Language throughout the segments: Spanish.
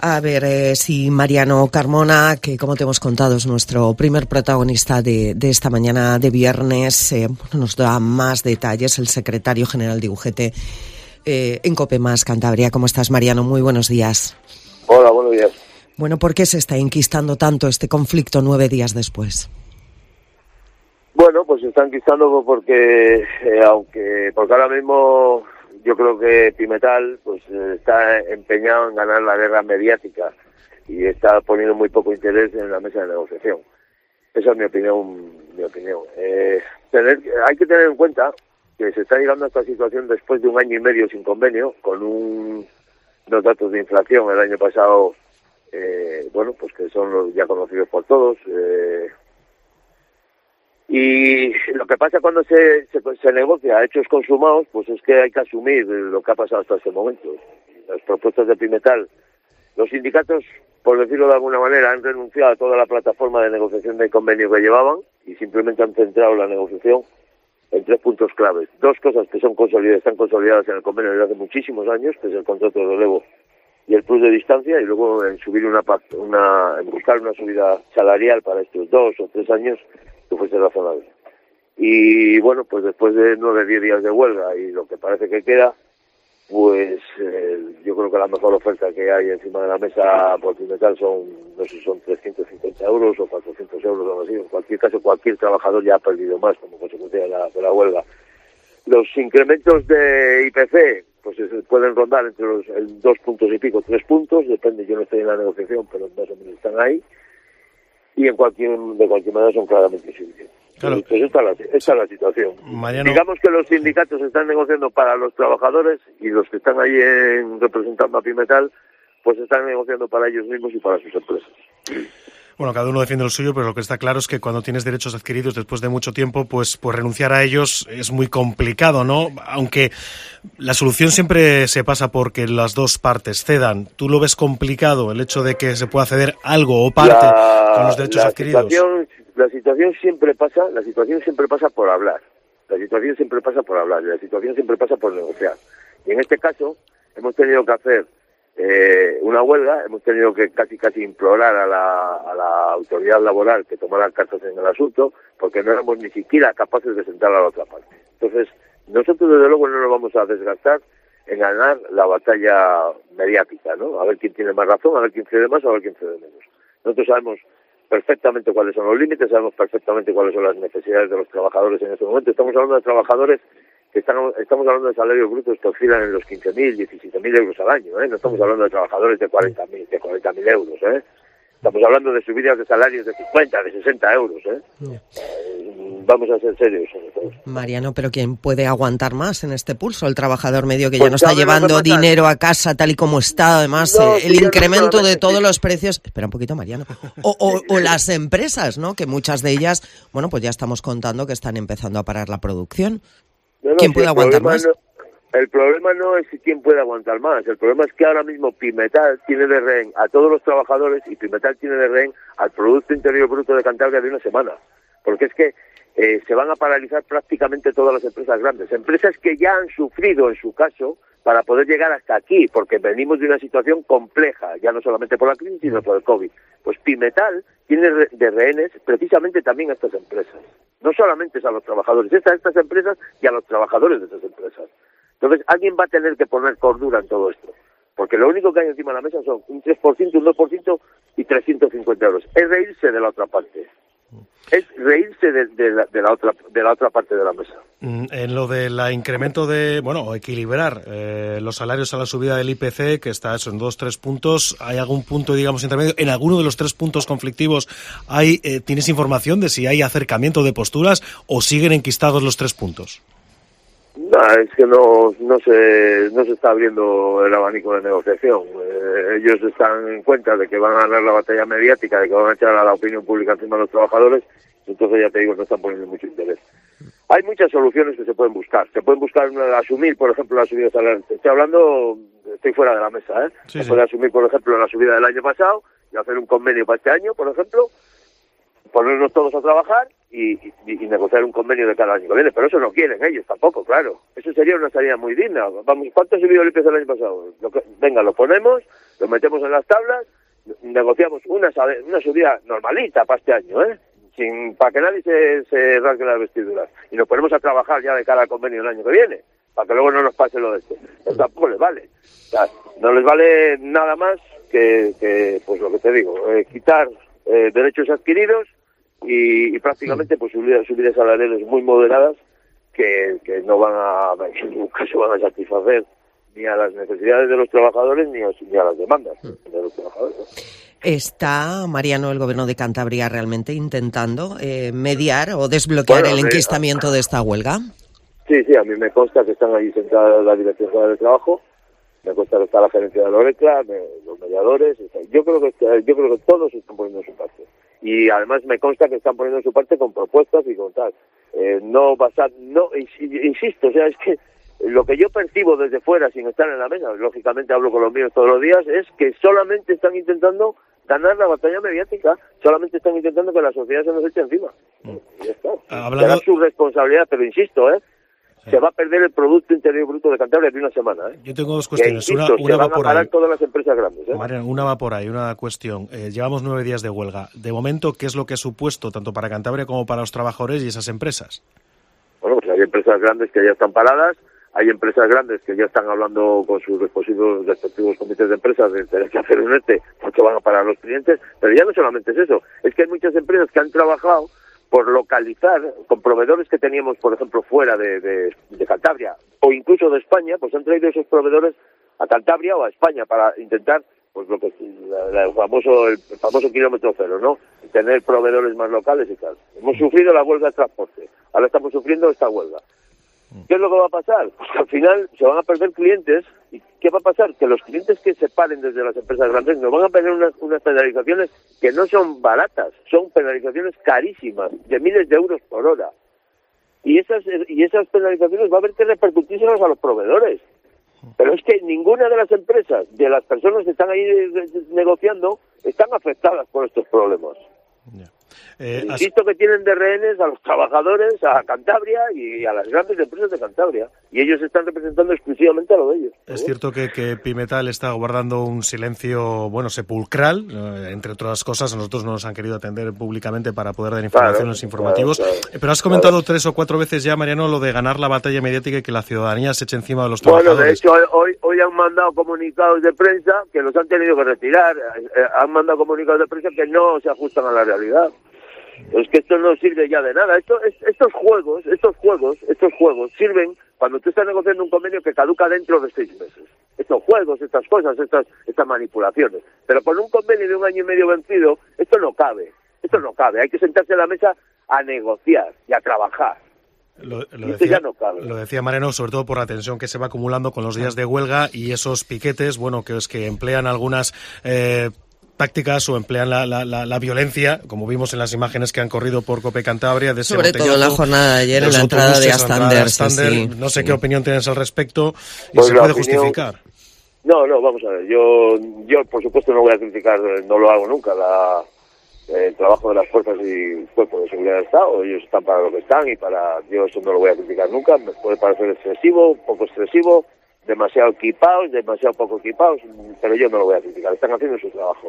A ver, si Mariano Carmona, que como te hemos contado es nuestro primer protagonista de esta mañana de viernes, nos da más detalles, el secretario general de UGT en COPEMAS Cantabria. ¿Cómo estás, Mariano? Muy buenos días. Hola, buenos días. Bueno, ¿por qué se está enquistando tanto este conflicto 9 días después? Bueno, pues se está enquistando porque ahora mismo yo creo que Pimetal pues está empeñado en ganar la guerra mediática y está poniendo muy poco interés en la mesa de negociación. Esa es mi opinión. Hay que tener en cuenta que se está llegando a esta situación después de 1 año y medio sin convenio, con unos datos de inflación el año pasado, pues que son los ya conocidos por todos. Y lo que pasa cuando se negocia a hechos consumados, pues es que hay que asumir lo que ha pasado hasta este momento. Las propuestas de Pimetal, los sindicatos, por decirlo de alguna manera, han renunciado a toda la plataforma de negociación de convenio que llevaban y simplemente han centrado la negociación en 3 puntos claves. 2 cosas que están consolidadas en el convenio desde hace muchísimos años, que es el contrato de relevo y el plus de distancia, y luego en subir en buscar una subida salarial para estos 2 o 3 años que fuese razonable. Y bueno, pues después de 9-10 días de huelga y lo que parece que queda, pues yo creo que la mejor oferta que hay encima de la mesa por Pimetal son 350 euros o 400 euros o algo así. En cualquier caso, cualquier trabajador ya ha perdido más como consecuencia de la huelga. Los incrementos de IPC pues pueden rondar entre los 2 puntos y pico, 3 puntos, depende, yo no estoy en la negociación, pero más o menos están ahí. Y de cualquier manera son claramente insuficientes. Claro. Pues esta es la situación. Mariano... Digamos que los sindicatos están negociando para los trabajadores y los que están ahí representando a Pimetal, pues están negociando para ellos mismos y para sus empresas. Bueno, cada uno defiende lo suyo, pero lo que está claro es que cuando tienes derechos adquiridos después de mucho tiempo, pues renunciar a ellos es muy complicado, ¿no? Aunque la solución siempre se pasa porque las 2 partes cedan. ¿Tú lo ves complicado el hecho de que se pueda ceder algo o parte con los derechos adquiridos? La situación siempre pasa por hablar. La situación siempre pasa por negociar. Y en este caso hemos tenido que hacer una huelga, hemos tenido que casi implorar a la autoridad laboral que tomara cartas en el asunto, porque no éramos ni siquiera capaces de sentar a la otra parte. Entonces, nosotros desde luego no nos vamos a desgastar en ganar la batalla mediática, ¿no? A ver quién tiene más razón, a ver quién cede más, a ver quién cede menos. Nosotros sabemos perfectamente cuáles son los límites, sabemos perfectamente cuáles son las necesidades de los trabajadores en este momento. Estamos hablando de trabajadores estamos hablando de salarios brutos que oscilan en los 15.000, 17.000 euros al año, ¿eh? No estamos hablando de trabajadores de 40.000 euros, ¿eh? Estamos hablando de subidas de salarios de 50, de 60 euros, ¿eh? Vamos a ser serios sobre todo. Mariano, pero ¿quién puede aguantar más en este pulso? El trabajador medio que ya no está llevando dinero a casa tal y como está, además el incremento de todos los precios. Espera un poquito, Mariano. O las empresas, ¿no? Que muchas de ellas, bueno, pues ya estamos contando que están empezando a parar la producción. ¿Quién puede aguantar más? El problema no es quién puede aguantar más. El problema es que ahora mismo Pimetal tiene de rehén a todos los trabajadores y Pimetal tiene de rehén al Producto Interior Bruto de Cantabria de una semana. Porque es que se van a paralizar prácticamente todas las empresas grandes. Empresas que ya han sufrido, en su caso, para poder llegar hasta aquí, porque venimos de una situación compleja, ya no solamente por la crisis, sino por el COVID. Pues Pimetal tiene de rehenes precisamente también a estas empresas. No solamente es a los trabajadores, es a estas empresas y a los trabajadores de esas empresas. Entonces, alguien va a tener que poner cordura en todo esto. Porque lo único que hay encima de la mesa son un 3%, un 2% y 350 euros. Es reírse de la otra parte. Es reírse de la otra parte de la mesa. En lo del incremento o equilibrar los salarios a la subida del IPC, que está eso en 2-3 puntos, ¿hay algún punto, digamos, intermedio? ¿En alguno de los 3 puntos conflictivos tienes información de si hay acercamiento de posturas o siguen enquistados los 3 puntos? No, es que no se está abriendo el abanico de negociación. Ellos están en cuenta de que van a ganar la batalla mediática, de que van a echar a la opinión pública encima de los trabajadores, entonces ya te digo, no están poniendo mucho interés. Hay muchas soluciones que se pueden buscar. Se pueden buscar asumir, por ejemplo, la subida salarial. Estoy fuera de la mesa, ¿eh? Sí, se puede asumir, por ejemplo, la subida del año pasado y hacer un convenio para este año, por ejemplo, ponernos todos a trabajar y negociar un convenio de cada año que viene, pero eso no quieren ellos tampoco, claro. Eso sería una salida muy digna. Vamos, ¿cuánto ha subido el IPC el año pasado? Venga, lo ponemos, lo metemos en las tablas, negociamos una subida normalita para este año, para que nadie se rasgue las vestiduras, y nos ponemos a trabajar ya de cara al convenio el año que viene, para que luego no nos pase lo de esto. Pero tampoco les vale. O sea, no les vale nada más que pues lo que te digo, quitar derechos adquiridos y prácticamente pues subidas salariales muy moderadas que no van en ningún caso van a satisfacer ni a las necesidades de los trabajadores ni a las demandas de los trabajadores, ¿no? ¿Está, Mariano, el Gobierno de Cantabria realmente intentando mediar o desbloquear el enquistamiento de esta huelga? Sí, a mí me consta que están ahí sentadas la Dirección General de Trabajo, me consta que está la gerencia de Lorecla, los mediadores. Yo creo que todos están poniendo su parte. Y además me consta que están poniendo su parte con propuestas y con tal. Insisto, o sea, es que lo que yo percibo desde fuera sin estar en la mesa, lógicamente hablo con los míos todos los días, es que solamente están intentando ganar la batalla mediática, solamente están intentando que la sociedad se nos eche encima. Y ya está. Será su responsabilidad, pero insisto, se va a perder el Producto Interior Bruto de Cantabria de una semana. Yo tengo dos cuestiones. Una va por ahí. Todas las empresas grandes. Mariano, una va por ahí, una cuestión. Llevamos 9 días de huelga. De momento, ¿qué es lo que ha supuesto tanto para Cantabria como para los trabajadores y esas empresas? Bueno, pues hay empresas grandes que ya están paradas, hay empresas grandes que ya están hablando con sus respectivos comités de empresas de tener que hacer un ERTE porque van a parar los clientes, pero ya no solamente es eso, es que hay muchas empresas que han trabajado por localizar con proveedores que teníamos, por ejemplo, fuera de Cantabria o incluso de España, pues han traído esos proveedores a Cantabria o a España para intentar, pues lo que el famoso kilómetro cero, ¿no? Tener proveedores más locales y tal. Hemos sufrido la huelga de transporte, ahora estamos sufriendo esta huelga. ¿Qué es lo que va a pasar? Pues que al final se van a perder clientes. ¿Y qué va a pasar? Que los clientes que se paren desde las empresas grandes nos van a perder unas penalizaciones que no son baratas, son penalizaciones carísimas, de miles de euros por hora. Y esas penalizaciones va a haber que repercutírselas a los proveedores. Pero es que ninguna de las empresas, de las personas que están ahí negociando, están afectadas por estos problemas. Insisto que tienen de rehenes a los trabajadores, a Cantabria y a las grandes empresas de Cantabria, y ellos están representando exclusivamente a lo de ellos. Es cierto que Pimetal está guardando un silencio, sepulcral, entre otras cosas. A nosotros no nos han querido atender públicamente para poder dar informaciones informativos. Claro. Pero has comentado 3 o 4 veces ya, Mariano, lo de ganar la batalla mediática y que la ciudadanía se eche encima de los trabajadores. Bueno, de hecho, hoy han mandado comunicados de prensa que los han tenido que retirar. Han mandado comunicados de prensa que no se ajustan a la realidad. Es que esto no sirve ya de nada. Estos juegos sirven cuando tú estás negociando un convenio que caduca dentro de 6 meses. Estos juegos, estas cosas, estas manipulaciones. Pero con un convenio de 1 año y medio vencido, esto no cabe. Hay que sentarse a la mesa a negociar y a trabajar. Lo decía Mariano, sobre todo por la tensión que se va acumulando con los días de huelga y esos piquetes, que emplean algunas tácticas o emplean la violencia, como vimos en las imágenes que han corrido por Cope Cantabria. Sobre todo en la jornada de ayer, en la entrada de Astander. Sí. No sé qué opinión tienes al respecto y se puede justificar. No, vamos a ver. Yo por supuesto no voy a criticar, no lo hago nunca, el trabajo de las fuerzas y cuerpos de seguridad del Estado. Ellos están para lo que están yo eso no lo voy a criticar nunca. Me puede parecer excesivo, poco excesivo, demasiado equipados, demasiado poco equipados, pero yo no lo voy a criticar, están haciendo su trabajo.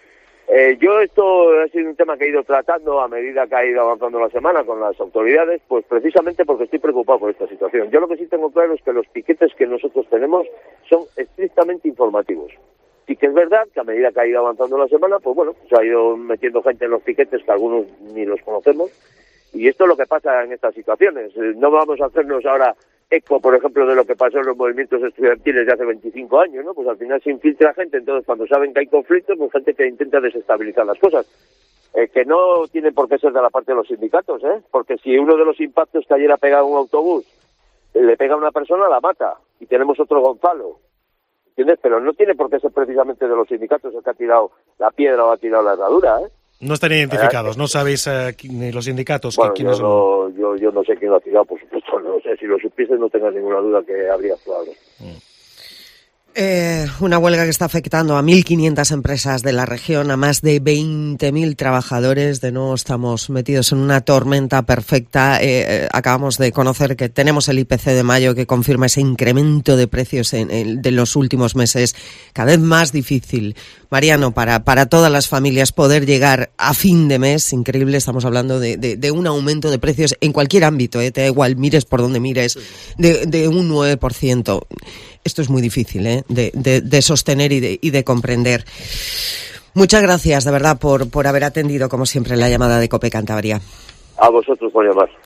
Esto ha sido un tema que he ido tratando a medida que ha ido avanzando la semana con las autoridades, pues precisamente porque estoy preocupado por esta situación. Yo lo que sí tengo claro es que los piquetes que nosotros tenemos son estrictamente informativos. Sí que es verdad que a medida que ha ido avanzando la semana, pues se ha ido metiendo gente en los piquetes que algunos ni los conocemos, y esto es lo que pasa en estas situaciones. No vamos a hacernos ahora eco, por ejemplo, de lo que pasó en los movimientos estudiantiles de hace 25 años, ¿no? Pues al final se infiltra gente, entonces cuando saben que hay conflictos, pues gente que intenta desestabilizar las cosas. Que no tiene por qué ser de la parte de los sindicatos, porque si uno de los impactos que ayer ha pegado un autobús le pega a una persona, la mata, y tenemos otro Gonzalo, ¿entiendes? Pero no tiene por qué ser precisamente de los sindicatos el que ha tirado la piedra o ha tirado la herradura, No están identificados, no sabéis ni los sindicatos quiénes son. Yo no sé quién lo ha tirado, por supuesto, no sé. Si lo supiese no tengas ninguna duda que habría actuado. Una huelga que está afectando a 1.500 empresas de la región, a más de 20.000 trabajadores. De nuevo estamos metidos en una tormenta perfecta. Acabamos de conocer que tenemos el IPC de mayo que confirma ese incremento de precios de los últimos meses. Cada vez más difícil, Mariano, para todas las familias poder llegar a fin de mes. Increíble, estamos hablando de un aumento de precios en cualquier ámbito, te da igual, mires por donde mires, de un 9%. Esto es muy difícil, de sostener y de comprender. Muchas gracias, de verdad, por haber atendido, como siempre, la llamada de COPE Cantabria. A vosotros por llamar.